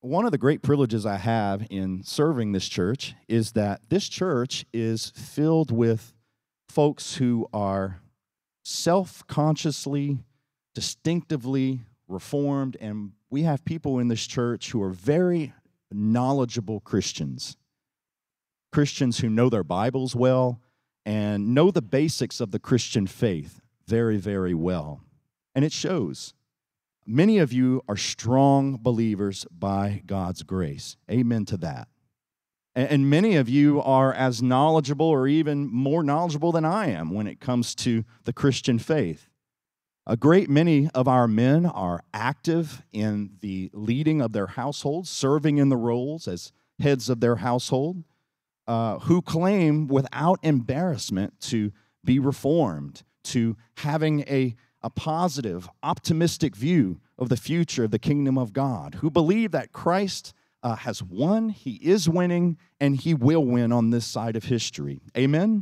one of the great privileges I have in serving this church is that this church is filled with folks who are self-consciously, distinctively reformed, and we have people in this church who are very knowledgeable Christians. Christians who know their Bibles well and know the basics of the Christian faith very, very well. And it shows. Many of you are strong believers by God's grace. Amen to that. And many of you are as knowledgeable or even more knowledgeable than I am when it comes to the Christian faith. A great many of our men are active in the leading of their households, serving in the roles as heads of their household, who claim without embarrassment to be reformed, to having a positive, optimistic view of the future of the kingdom of God, who believe that Christ has won, he is winning, and he will win on this side of history. Amen?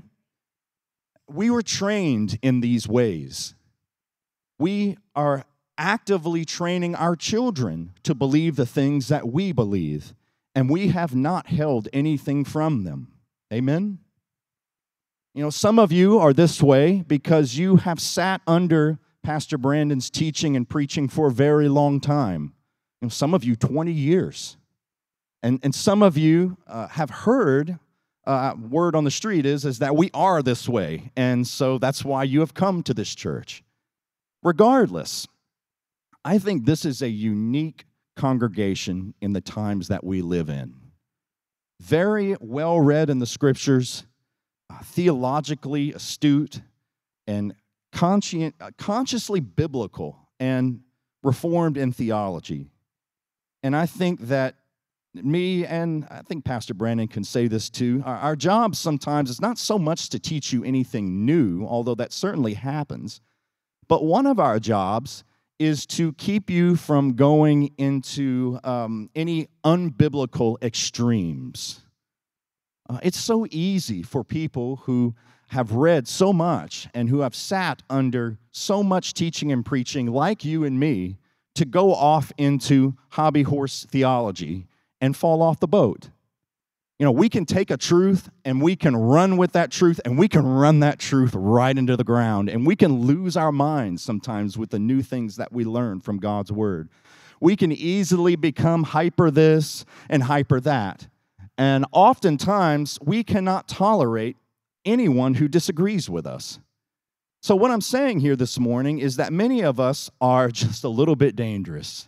We were trained in these ways. We are actively training our children to believe the things that we believe, and we have not held anything from them. Amen? You know, some of you are this way because you have sat under Pastor Brandon's teaching and preaching for a very long time. You know, some of you 20 years. And some of you have heard, word on the street is that we are this way. And so that's why you have come to this church. Regardless, I think this is a unique congregation in the times that we live in. Very well read in the scriptures, theologically astute, and consciously biblical and reformed in theology. And I think that me, and I think Pastor Brandon can say this too, our job sometimes is not so much to teach you anything new, although that certainly happens, but one of our jobs is to keep you from going into any unbiblical extremes. It's so easy for people who have read so much and who have sat under so much teaching and preaching like you and me to go off into hobby horse theology and fall off the boat. You know, we can take a truth and we can run with that truth and we can run that truth right into the ground, and we can lose our minds sometimes with the new things that we learn from God's word. We can easily become hyper this and hyper that, and oftentimes we cannot tolerate anyone who disagrees with us. So what I'm saying here this morning is that many of us are just a little bit dangerous.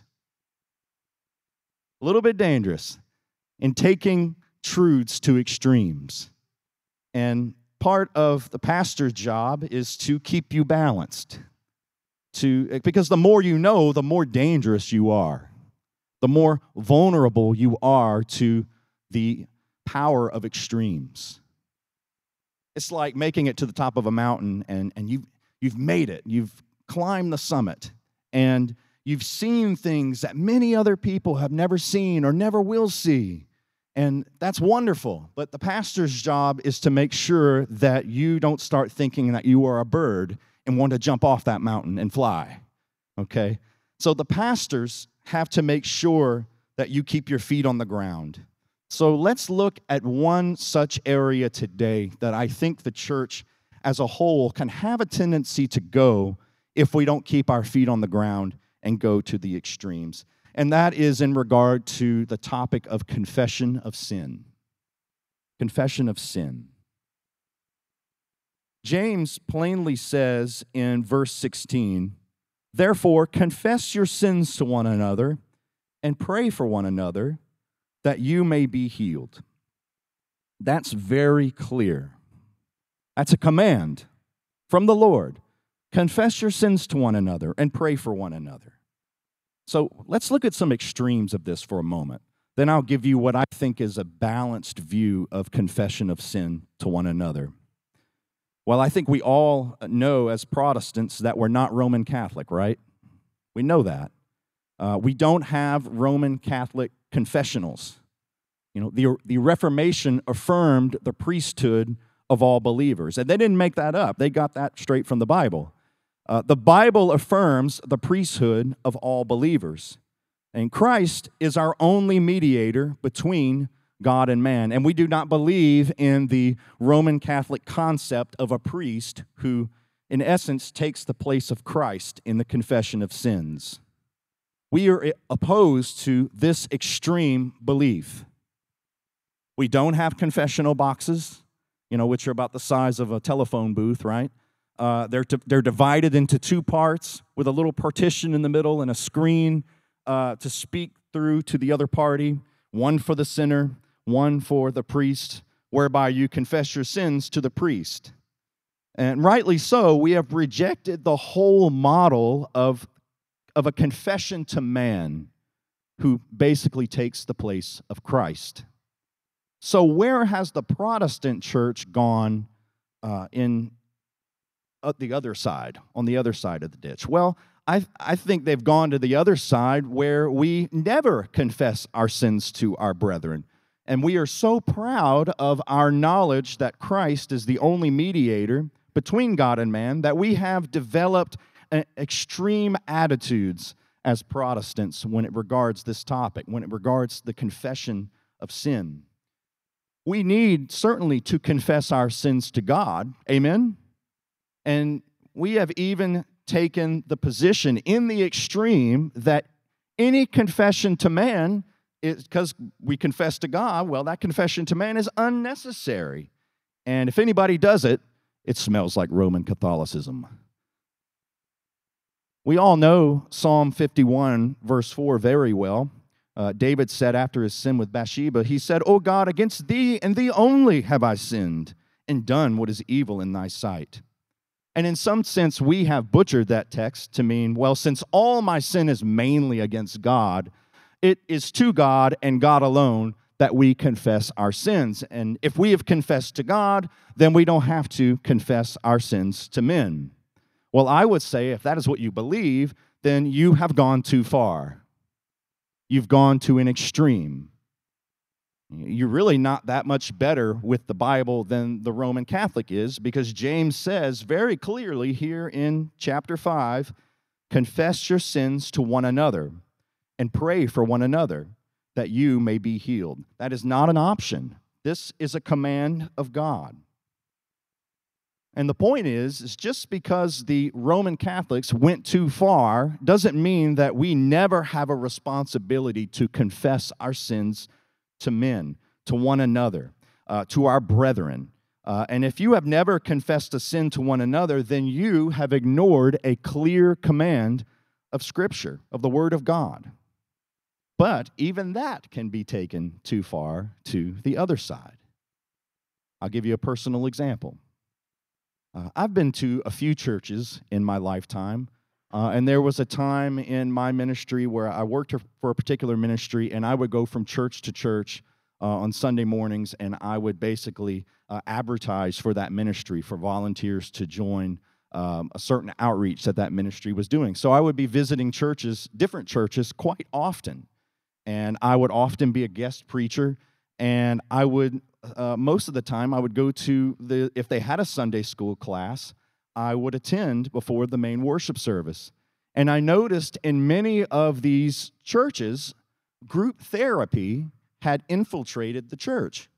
A little bit dangerous in taking truths to extremes. And part of the pastor's job is to keep you balanced. Because the more you know, the more dangerous you are. The more vulnerable you are to the power of extremes. It's like making it to the top of a mountain and you've made it. You've climbed the summit and you've seen things that many other people have never seen or never will see. And that's wonderful. But the pastor's job is to make sure that you don't start thinking that you are a bird and want to jump off that mountain and fly. Okay? So the pastors have to make sure that you keep your feet on the ground. So let's look at one such area today that I think the church as a whole can have a tendency to go if we don't keep our feet on the ground and go to the extremes. And that is in regard to the topic of confession of sin. Confession of sin. James plainly says in verse 16, "Therefore confess your sins to one another and pray for one another, that you may be healed." That's very clear. That's a command from the Lord. Confess your sins to one another and pray for one another. So let's look at some extremes of this for a moment. Then I'll give you what I think is a balanced view of confession of sin to one another. Well, I think we all know as Protestants that we're not Roman Catholic, right? We know that. We don't have Roman Catholic confessionals. You know, the Reformation affirmed the priesthood of all believers. And they didn't make that up. They got that straight from the Bible. The Bible affirms the priesthood of all believers. And Christ is our only mediator between God and man. And we do not believe in the Roman Catholic concept of a priest who, in essence, takes the place of Christ in the confession of sins. We are opposed to this extreme belief. We don't have confessional boxes, which are about the size of a telephone booth, right? They're divided into two parts with a little partition in the middle and a screen to speak through to the other party, one for the sinner, one for the priest, whereby you confess your sins to the priest. And rightly so, we have rejected the whole model of a confession to man who basically takes the place of Christ. So where has the Protestant church gone in the other side, on the other side of the ditch? Well, I think they've gone to the other side where we never confess our sins to our brethren. And we are so proud of our knowledge that Christ is the only mediator between God and man that we have developed extreme attitudes as Protestants when it regards this topic, when it regards the confession of sin. We need certainly to confess our sins to God, amen? And we have even taken the position in the extreme that any confession to man, because we confess to God, well, that confession to man is unnecessary. And if anybody does it, it smells like Roman Catholicism. We all know Psalm 51, verse 4 very well. David said after his sin with Bathsheba, he said, "O God, against thee and thee only have I sinned, and done what is evil in thy sight." And in some sense, we have butchered that text to mean, well, since all my sin is mainly against God, it is to God and God alone that we confess our sins. And if we have confessed to God, then we don't have to confess our sins to men. Well, I would say if that is what you believe, then you have gone too far. You've gone to an extreme. You're really not that much better with the Bible than the Roman Catholic is, because James says very clearly here in chapter 5, confess your sins to one another and pray for one another that you may be healed. That is not an option. This is a command of God. And the point is just because the Roman Catholics went too far doesn't mean that we never have a responsibility to confess our sins to men, to one another, to our brethren. And if you have never confessed a sin to one another, then you have ignored a clear command of Scripture, of the Word of God. But even that can be taken too far to the other side. I'll give you a personal example. I've been to a few churches in my lifetime, and there was a time in my ministry where I worked for a particular ministry, and I would go from church to church on Sunday mornings, and I would basically advertise for that ministry for volunteers to join a certain outreach that ministry was doing. So I would be visiting churches, different churches, quite often, and I would often be a guest preacher, and I would most of the time, I would go to if they had a Sunday school class, I would attend before the main worship service. And I noticed in many of these churches, group therapy had infiltrated the church.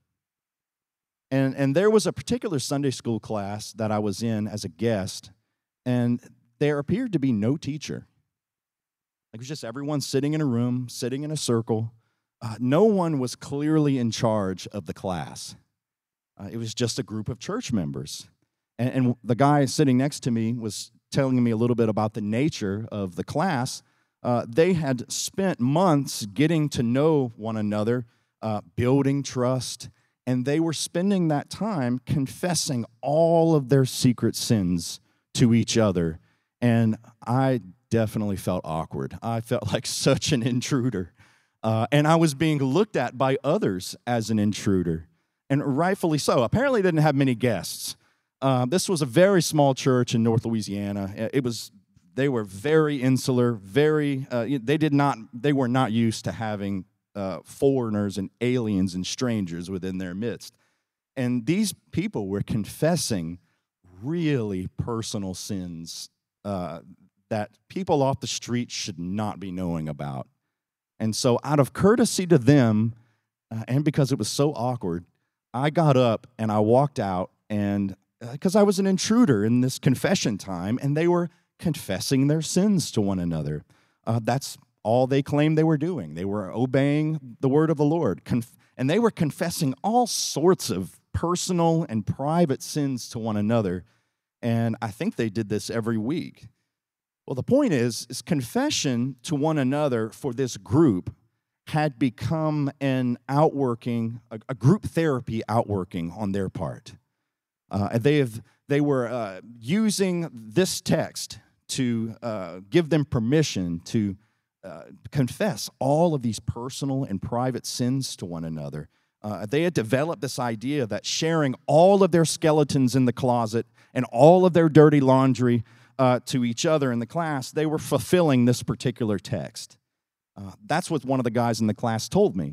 And there was a particular Sunday school class that I was in as a guest, and there appeared to be no teacher. It was just everyone sitting in a room, sitting in a circle. No one was clearly in charge of the class. It was just a group of church members. And the guy sitting next to me was telling me a little bit about the nature of the class. They had spent months getting to know one another, building trust, and they were spending that time confessing all of their secret sins to each other. And I definitely felt awkward. I felt like such an intruder. And I was being looked at by others as an intruder, and rightfully so. Apparently, they didn't have many guests. This was a very small church in North Louisiana. They were very insular, they were not used to having foreigners and aliens and strangers within their midst. And these people were confessing really personal sins that people off the street should not be knowing about. And so out of courtesy to them, and because it was so awkward, I got up and I walked out, and because I was an intruder in this confession time, and they were confessing their sins to one another. That's all they claimed they were doing. They were obeying the word of the Lord, and they were confessing all sorts of personal and private sins to one another, and I think they did this every week. Well, the point is confession to one another for this group had become an outworking, a group therapy outworking on their part. They were using this text to give them permission to confess all of these personal and private sins to one another. They had developed this idea that sharing all of their skeletons in the closet and all of their dirty laundry to each other in the class, they were fulfilling this particular text. That's what one of the guys in the class told me.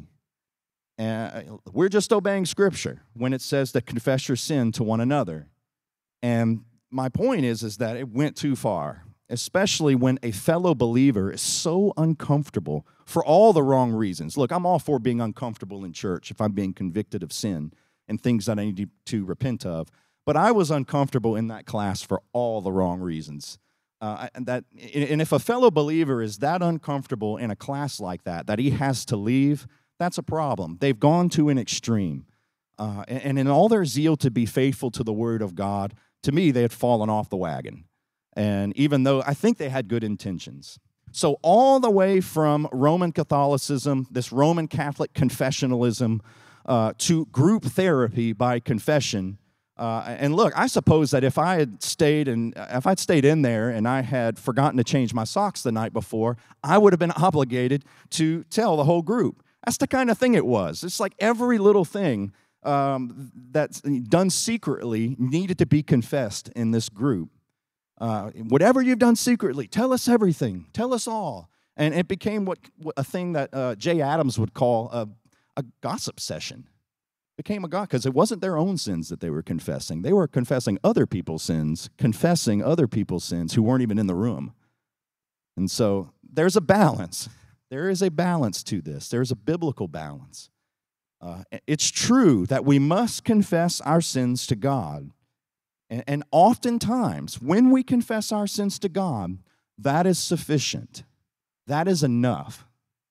We're just obeying Scripture when it says to confess your sin to one another. And my point is that it went too far, especially when a fellow believer is so uncomfortable for all the wrong reasons. Look, I'm all for being uncomfortable in church if I'm being convicted of sin and things that I need to repent of. But I was uncomfortable in that class for all the wrong reasons. And if a fellow believer is that uncomfortable in a class like that he has to leave, that's a problem. They've gone to an extreme. And in all their zeal to be faithful to the Word of God, to me, they had fallen off the wagon. And even though I think they had good intentions. So all the way from Roman Catholicism, this Roman Catholic confessionalism, to group therapy by confession. And look, I suppose that if I'd stayed in there and I had forgotten to change my socks the night before, I would have been obligated to tell the whole group. That's the kind of thing it was. It's like every little thing that's done secretly needed to be confessed in this group. Whatever you've done secretly, tell us everything. Tell us all. And it became a thing that Jay Adams would call a gossip session. Became a gossip because it wasn't their own sins that they were confessing. They were confessing other people's sins, confessing other people's sins who weren't even in the room. And so there's a balance. There is a balance to this. There's a biblical balance. It's true that we must confess our sins to God. And oftentimes, when we confess our sins to God, that is sufficient. That is enough.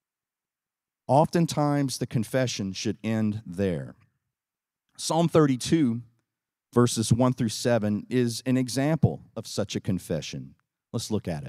Oftentimes, the confession should end there. Psalm 32, verses 1 through 7, is an example of such a confession. Let's look at it.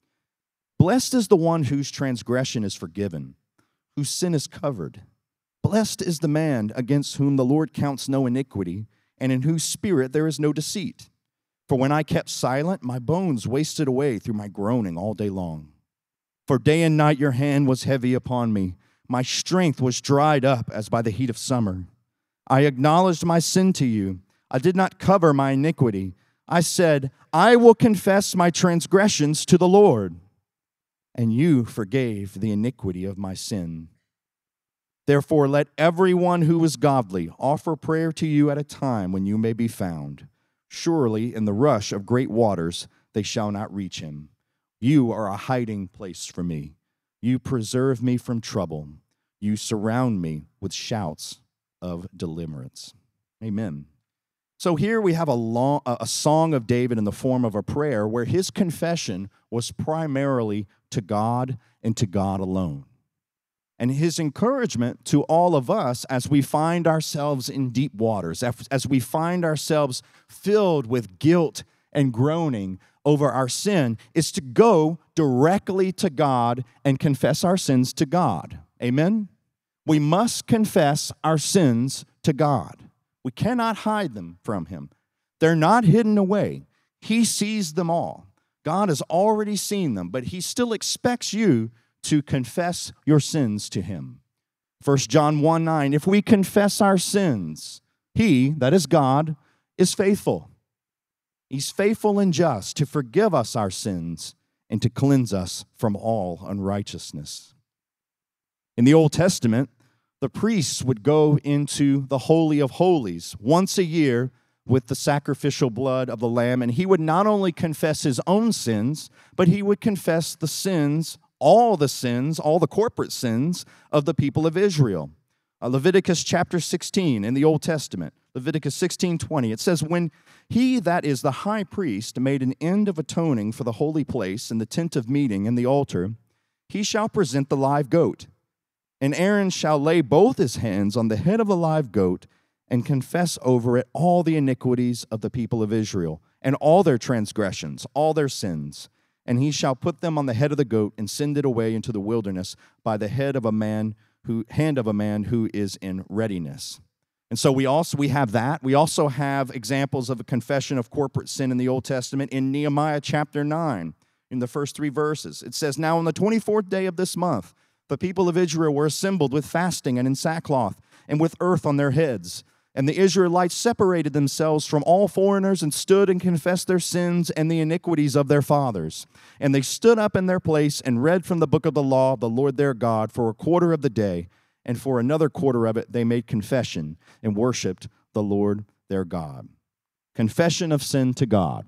Blessed is the one whose transgression is forgiven, whose sin is covered. Blessed is the man against whom the Lord counts no iniquity, and in whose spirit there is no deceit. For when I kept silent, my bones wasted away through my groaning all day long. For day and night your hand was heavy upon me. My strength was dried up as by the heat of summer. I acknowledged my sin to you. I did not cover my iniquity. I said, I will confess my transgressions to the Lord. And you forgave the iniquity of my sin. Therefore, let everyone who is godly offer prayer to you at a time when you may be found. Surely in the rush of great waters they shall not reach him. You are a hiding place for me. You preserve me from trouble. You surround me with shouts of deliverance. Amen. So here we have a song of David in the form of a prayer where his confession was primarily to God and to God alone. And his encouragement to all of us as we find ourselves in deep waters, as we find ourselves filled with guilt and groaning over our sin, is to go directly to God and confess our sins to God. Amen? We must confess our sins to God. We cannot hide them from him. They're not hidden away. He sees them all. God has already seen them, but he still expects you to confess your sins to him. 1 John 1:9, if we confess our sins, he, that is God, is faithful. He's faithful and just to forgive us our sins and to cleanse us from all unrighteousness. In the Old Testament, the priests would go into the Holy of Holies once a year with the sacrificial blood of the lamb, and he would not only confess his own sins, but he would confess the sins all the sins, all the corporate sins of the people of Israel. Leviticus chapter 16 in the Old Testament, Leviticus 16:20, it says, "When he, that is the high priest, made an end of atoning for the holy place and the tent of meeting and the altar, he shall present the live goat. And Aaron shall lay both his hands on the head of the live goat and confess over it all the iniquities of the people of Israel and all their transgressions, all their sins. And he shall put them on the head of the goat and send it away into the wilderness by the hand of a man who is in readiness." And so we have that. We also have examples of a confession of corporate sin in the Old Testament in Nehemiah chapter 9, in the first 3 verses. It says, "Now on the 24th day of this month, the people of Israel were assembled with fasting and in sackcloth and with earth on their heads. And the Israelites separated themselves from all foreigners and stood and confessed their sins and the iniquities of their fathers. And they stood up in their place and read from the book of the law of the Lord their God for a quarter of the day, and for another quarter of it they made confession and worshiped the Lord their God." Confession of sin to God.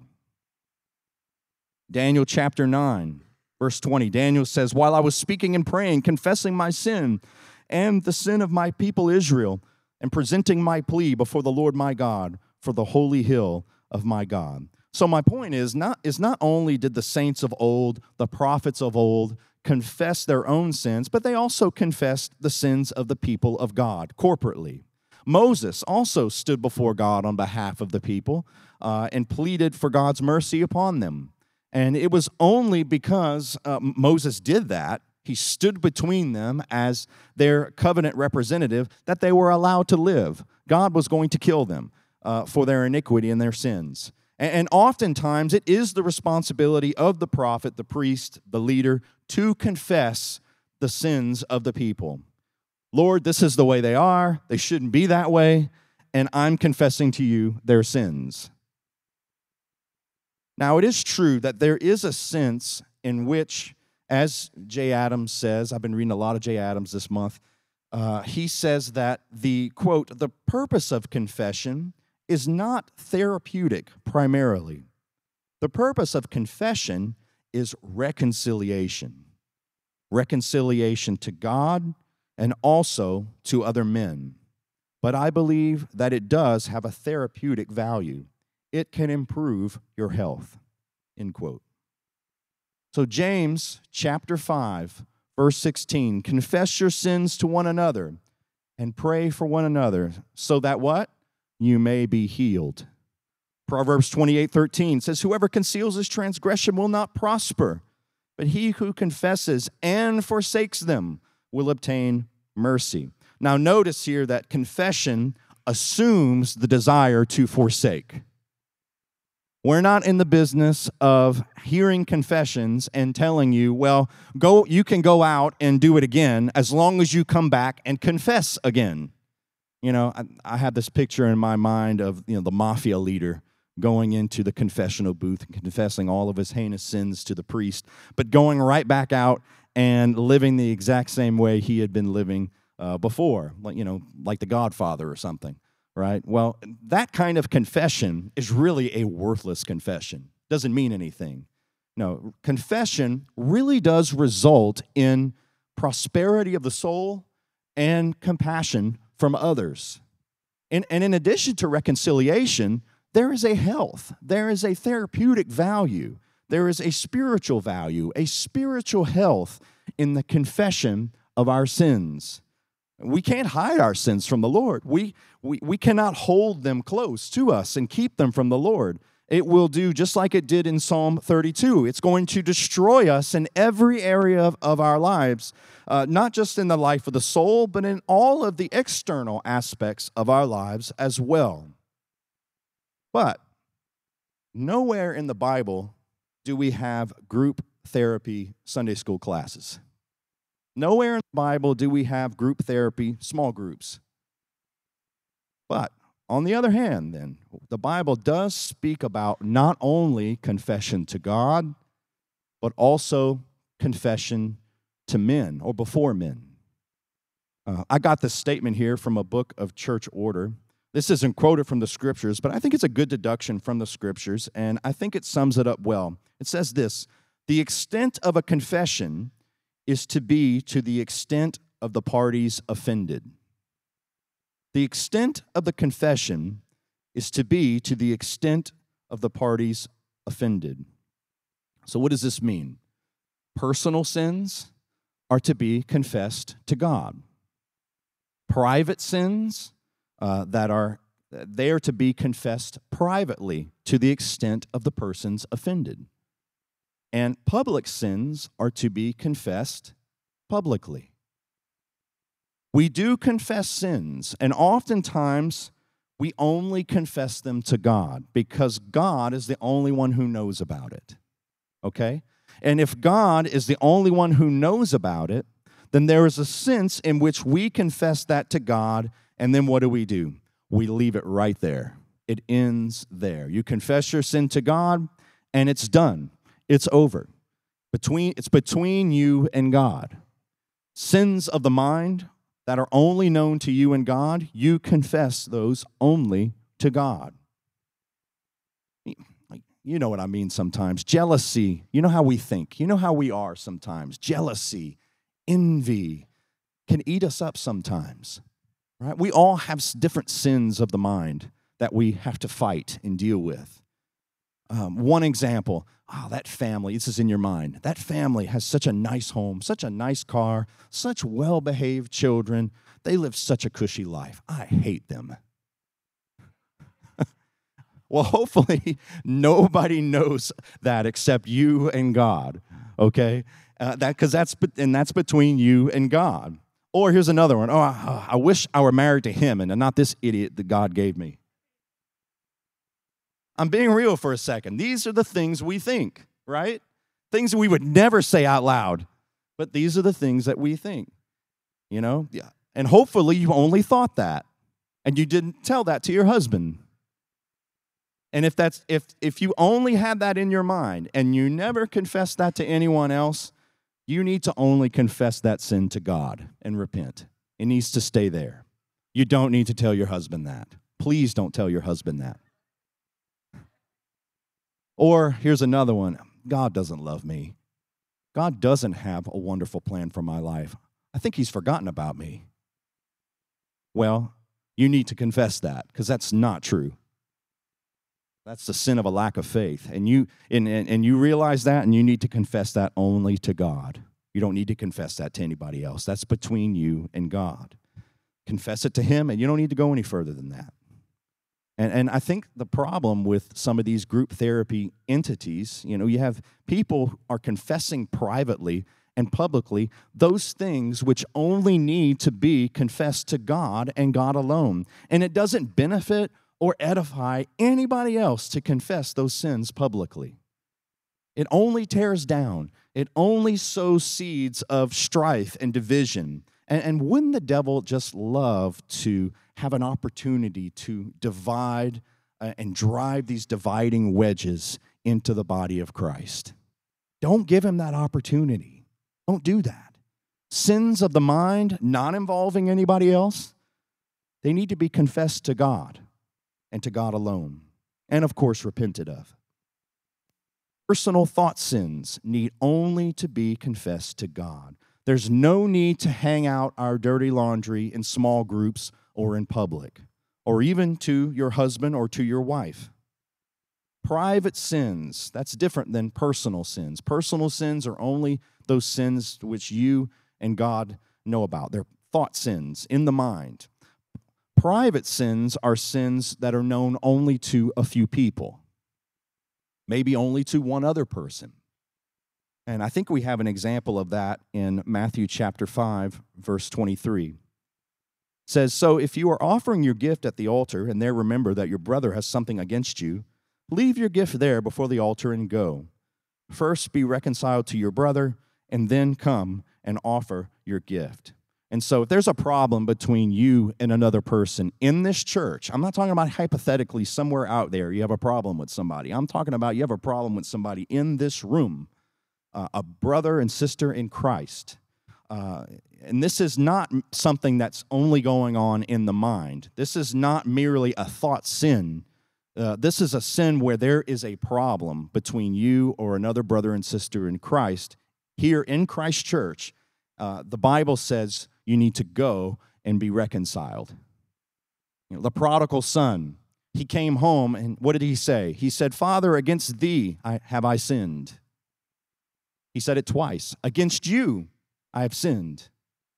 Daniel chapter 9, verse 20, Daniel says, "While I was speaking and praying, confessing my sin and the sin of my people Israel, and presenting my plea before the Lord my God for the holy hill of my God." So my point is not only did the saints of old, the prophets of old, confess their own sins, but they also confessed the sins of the people of God corporately. Moses also stood before God on behalf of the people and pleaded for God's mercy upon them. And it was only because Moses did that, he stood between them as their covenant representative, that they were allowed to live. God was going to kill them for their iniquity and their sins. And oftentimes it is the responsibility of the prophet, the priest, the leader, to confess the sins of the people. Lord, this is the way they are. They shouldn't be that way. And I'm confessing to you their sins. Now, it is true that there is a sense in which, as Jay Adams says, I've been reading a lot of Jay Adams this month, he says that the, quote, "the purpose of confession is not therapeutic primarily. The purpose of confession is reconciliation. Reconciliation to God and also to other men. But I believe that it does have a therapeutic value. It can improve your health," end quote. So James chapter 5, verse 16, "Confess your sins to one another and pray for one another so that" what? "You may be healed." Proverbs 28:13 says, "Whoever conceals his transgression will not prosper, but he who confesses and forsakes them will obtain mercy." Now notice here that confession assumes the desire to forsake. We're not in the business of hearing confessions and telling you, well, you can go out and do it again as long as you come back and confess again. You know, I have this picture in my mind of, the mafia leader going into the confessional booth and confessing all of his heinous sins to the priest, but going right back out and living the exact same way he had been living before, like the Godfather or something. Right? Well, that kind of confession is really a worthless confession. Doesn't mean anything. No, confession really does result in prosperity of the soul and compassion from others. And in addition to reconciliation, there is a health, there is a therapeutic value, there is a spiritual value, a spiritual health in the confession of our sins. We can't hide our sins from the Lord. We cannot hold them close to us and keep them from the Lord. It will do just like it did in Psalm 32. It's going to destroy us in every area of our lives, not just in the life of the soul, but in all of the external aspects of our lives as well. But nowhere in the Bible do we have group therapy Sunday school classes. Nowhere in the Bible do we have group therapy, small groups. But on the other hand, then, the Bible does speak about not only confession to God, but also confession to men or before men. I got this statement here from a book of church order. This isn't quoted from the scriptures, but I think it's a good deduction from the scriptures, and I think it sums it up well. It says this: "The extent of a confession is to be to the extent of the parties offended. The extent of the confession is to be to the extent of the parties offended. So what does this mean? Personal sins are to be confessed to God. Private sins they are to be confessed privately to the extent of the persons offended. And public sins are to be confessed publicly. We do confess sins, and oftentimes we only confess them to God because God is the only one who knows about it. Okay? And if God is the only one who knows about it, then there is a sense in which we confess that to God, and then what do? We leave it right there. It ends there. You confess your sin to God, and it's done. It's over. It's between you and God. Sins of the mind that are only known to you and God, you confess those only to God. You know what I mean sometimes. Jealousy, you know how we think. You know how we are sometimes. Jealousy, envy can eat us up sometimes. Right? We all have different sins of the mind that we have to fight and deal with. One example, that family, this is in your mind. That family has such a nice home, such a nice car, such well-behaved children. They live such a cushy life. I hate them. Well, hopefully nobody knows that except you and God, okay? That's between you and God. Or here's another one. I wish I were married to him and not this idiot that God gave me. I'm being real for a second. These are the things we think, right? Things that we would never say out loud, but these are the things that we think, you know? Yeah. And hopefully you only thought that, and you didn't tell that to your husband. And if you only had that in your mind and you never confess that to anyone else, you need to only confess that sin to God and repent. It needs to stay there. You don't need to tell your husband that. Please don't tell your husband that. Or here's another one. God doesn't love me. God doesn't have a wonderful plan for my life. I think he's forgotten about me. Well, you need to confess that because that's not true. That's the sin of a lack of faith. And you realize that, and you need to confess that only to God. You don't need to confess that to anybody else. That's between you and God. Confess it to him, and you don't need to go any further than that. And I think the problem with some of these group therapy entities, you have people who are confessing privately and publicly those things which only need to be confessed to God and God alone. And it doesn't benefit or edify anybody else to confess those sins publicly. It only tears down. It only sows seeds of strife and division. And wouldn't the devil just love to have an opportunity to divide and drive these dividing wedges into the body of Christ? Don't give him that opportunity. Don't do that. Sins of the mind, not involving anybody else, they need to be confessed to God and to God alone, and of course repented of. Personal thought sins need only to be confessed to God. There's no need to hang out our dirty laundry in small groups or in public, or even to your husband or to your wife. Private sins, that's different than personal sins. Personal sins are only those sins which you and God know about. They're thought sins in the mind. Private sins are sins that are known only to a few people, maybe only to one other person. And I think we have an example of that in Matthew chapter 5, verse 23. It says, "So if you are offering your gift at the altar and there remember that your brother has something against you, leave your gift there before the altar and go. First be reconciled to your brother and then come and offer your gift." And so if there's a problem between you and another person in this church, I'm not talking about hypothetically somewhere out there you have a problem with somebody. I'm talking about you have a problem with somebody in this room, a brother and sister in Christ. And this is not something that's only going on in the mind. This is not merely a thought sin. This is a sin where there is a problem between you or another brother and sister in Christ here in Christ Church, The Bible says you need to go and be reconciled. The prodigal son, he came home, and what did he say? He said, Father, against thee have I sinned. He said it twice. Against you I have sinned.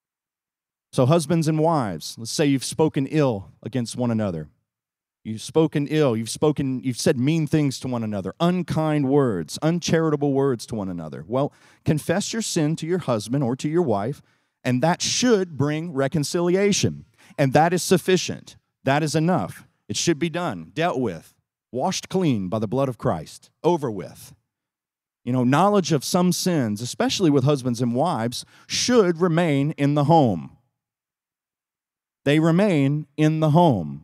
So husbands and wives, let's say you've spoken ill against one another. You've spoken ill, you've said mean things to one another, unkind words, uncharitable words to one another. Well, confess your sin to your husband or to your wife, and that should bring reconciliation. And that is sufficient. That is enough. It should be done, dealt with, washed clean by the blood of Christ, over with. Knowledge of some sins, especially with husbands and wives, should remain in the home. They remain in the home.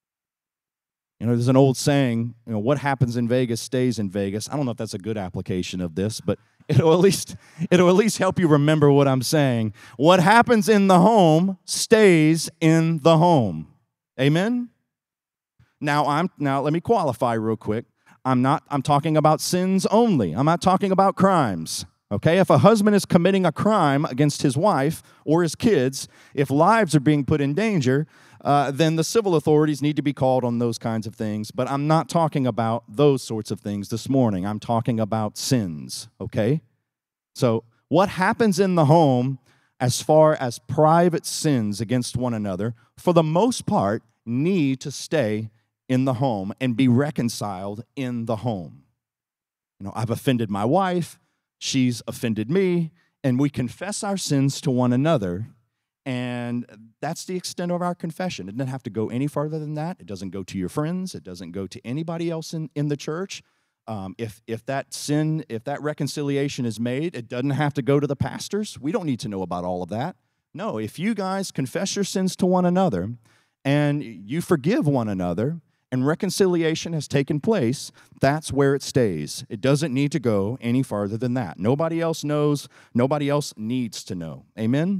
There's an old saying, what happens in Vegas stays in Vegas. I don't know if that's a good application of this, but it'll at least help you remember what I'm saying. What happens in the home stays in the home. Amen? Now let me qualify real quick. I'm talking about sins only. I'm not talking about crimes. Okay, if a husband is committing a crime against his wife or his kids, if lives are being put in danger, then the civil authorities need to be called on those kinds of things. But I'm not talking about those sorts of things this morning. I'm talking about sins, okay? So what happens in the home as far as private sins against one another, for the most part, need to stay in the home and be reconciled in the home. I've offended my wife. She's offended me, and we confess our sins to one another, and that's the extent of our confession. It doesn't have to go any farther than that. It doesn't go to your friends. It doesn't go to anybody else in the church. If that reconciliation is made, it doesn't have to go to the pastors. We don't need to know about all of that. No, if you guys confess your sins to one another, and you forgive one another, and reconciliation has taken place, that's where it stays. It doesn't need to go any farther than that. Nobody else knows. Nobody else needs to know. Amen?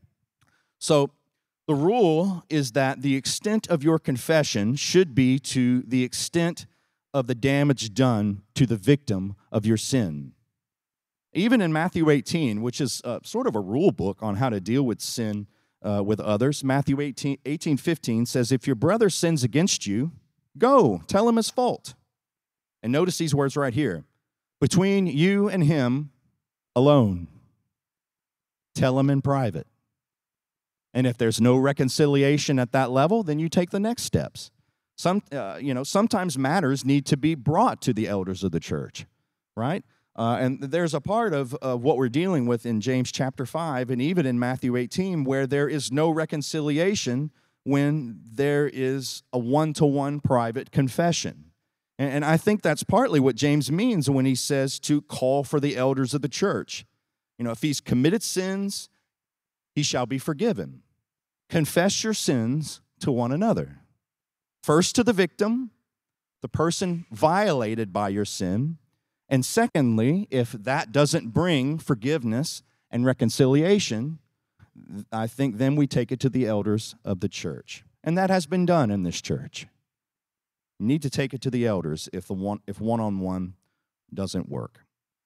So the rule is that the extent of your confession should be to the extent of the damage done to the victim of your sin. Even in Matthew 18, which is sort of a rule book on how to deal with sin with others, Matthew 18:15 says, if your brother sins against you, go, tell him his fault. And notice these words right here. Between you and him alone. Tell him in private. And if there's no reconciliation at that level, then you take the next steps. Sometimes matters need to be brought to the elders of the church, right? And there's a part of what we're dealing with in James chapter 5 and even in Matthew 18 where there is no reconciliation when there is a one-to-one private confession. And I think that's partly what James means when he says to call for the elders of the church. If he's committed sins, he shall be forgiven. Confess your sins to one another. First to the victim, the person violated by your sin. And secondly, if that doesn't bring forgiveness and reconciliation, I think then we take it to the elders of the church. And that has been done in this church. You need to take it to the elders if one-on-one doesn't work.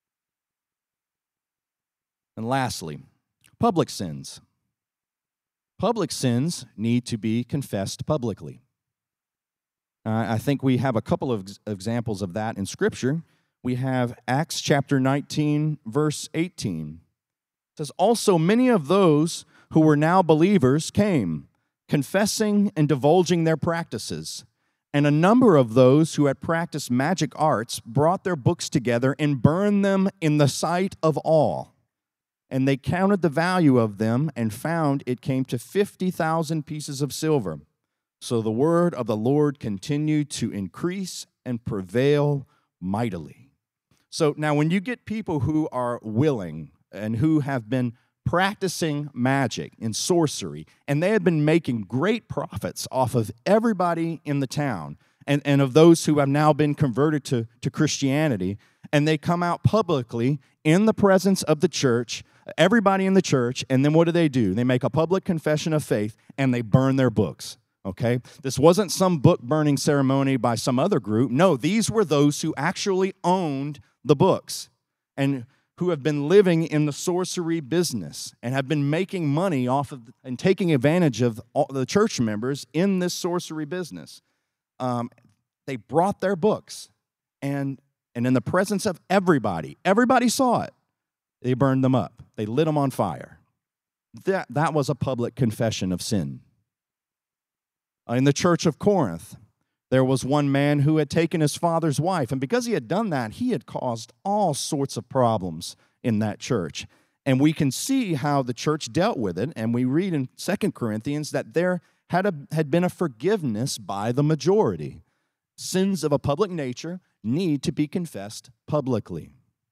And lastly, public sins. Public sins need to be confessed publicly. I think we have a couple of examples of that in Scripture. We have Acts chapter 19, verse 18. It says, also many of those who were now believers came, confessing and divulging their practices. And a number of those who had practiced magic arts brought their books together and burned them in the sight of all. And they counted the value of them and found it came to 50,000 pieces of silver. So the word of the Lord continued to increase and prevail mightily. So now when you get people who are willing and who have been practicing magic and sorcery, and they have been making great profits off of everybody in the town and of those who have now been converted to Christianity, and they come out publicly in the presence of the church, everybody in the church, and then what do? They make a public confession of faith, and they burn their books, okay? This wasn't some book-burning ceremony by some other group. No, these were those who actually owned the books and who have been living in the sorcery business and have been making money off of and taking advantage of all the church members in this sorcery business. They brought their books, and in the presence of everybody saw it. They burned them up. They lit them on fire. That was a public confession of sin. In the church of Corinth, there was one man who had taken his father's wife, and because he had done that, he had caused all sorts of problems in that church. And we can see how the church dealt with it, and we read in 2 Corinthians that there had been a forgiveness by the majority. Sins of a public nature need to be confessed publicly.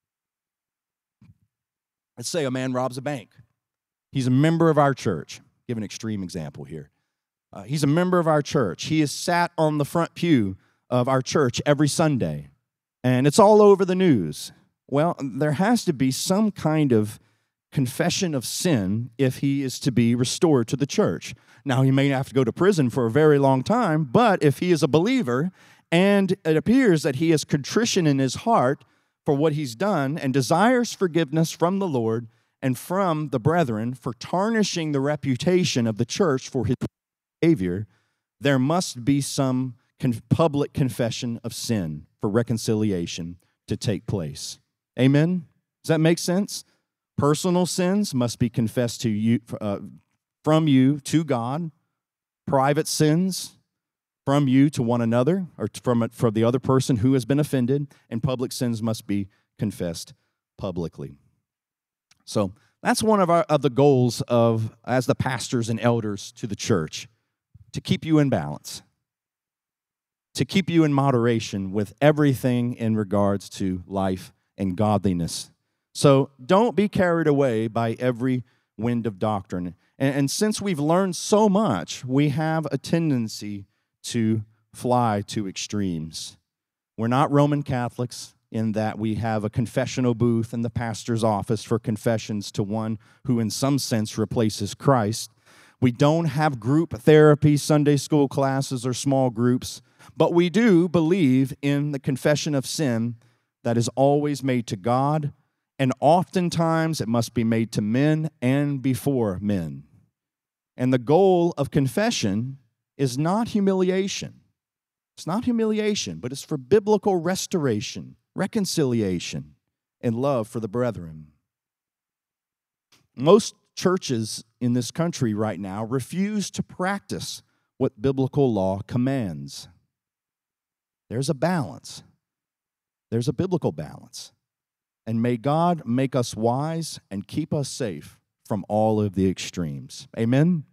Let's say a man robs a bank. He's a member of our church. Give an extreme example here. He's a member of our church. He is sat on the front pew of our church every Sunday, and it's all over the news. Well, there has to be some kind of confession of sin if he is to be restored to the church. Now, he may have to go to prison for a very long time, but if he is a believer and it appears that he has contrition in his heart for what he's done and desires forgiveness from the Lord and from the brethren for tarnishing the reputation of the church for his behavior, there must be some public confession of sin for reconciliation to take place. Amen? Does that make sense? Personal sins must be confessed to you, from you to God. Private sins from you to one another, or from the other person who has been offended, and public sins must be confessed publicly. So that's one of the goals of as the pastors and elders to the church, to keep you in balance, to keep you in moderation with everything in regards to life and godliness. So don't be carried away by every wind of doctrine. And since we've learned so much, we have a tendency to fly to extremes. We're not Roman Catholics in that we have a confessional booth in the pastor's office for confessions to one who in some sense replaces Christ. We don't have group therapy, Sunday school classes, or small groups, but we do believe in the confession of sin that is always made to God, and oftentimes it must be made to men and before men. And the goal of confession is not humiliation. It's not humiliation, but it's for biblical restoration, reconciliation, and love for the brethren. Most churches in this country right now refuse to practice what biblical law commands. There's a balance. There's a biblical balance. And may God make us wise and keep us safe from all of the extremes. Amen?